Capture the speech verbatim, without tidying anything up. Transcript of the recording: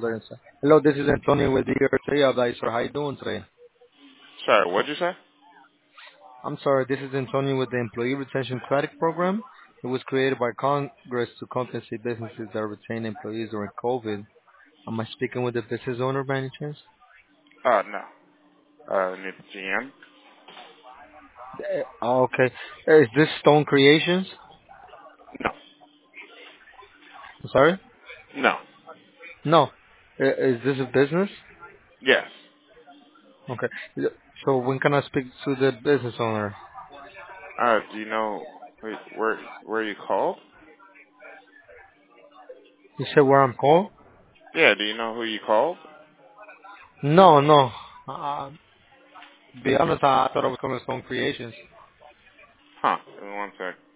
there inside. Hello, this is Antonio with the E R T advisor. How you doing today? Sorry, what'd you say? I'm sorry, this is Antonio with the Employee Retention Credit Program. It was created by Congress to compensate businesses that retain employees during COVID. Am I speaking with the business owner by any chance? Uh, no. Uh, need the G M? Eh, oh, okay. Eh, Is this Stone Creations? No. I'm sorry? No. No. Eh, Is this a business? Yes. Okay. So when can I speak to the business owner? Uh, do you know wait, where where you called? You said where I'm called? Yeah, do you know who you called? No, no. Uh, be honest, I thought I was calling Stone Creations. Huh. Give me one sec.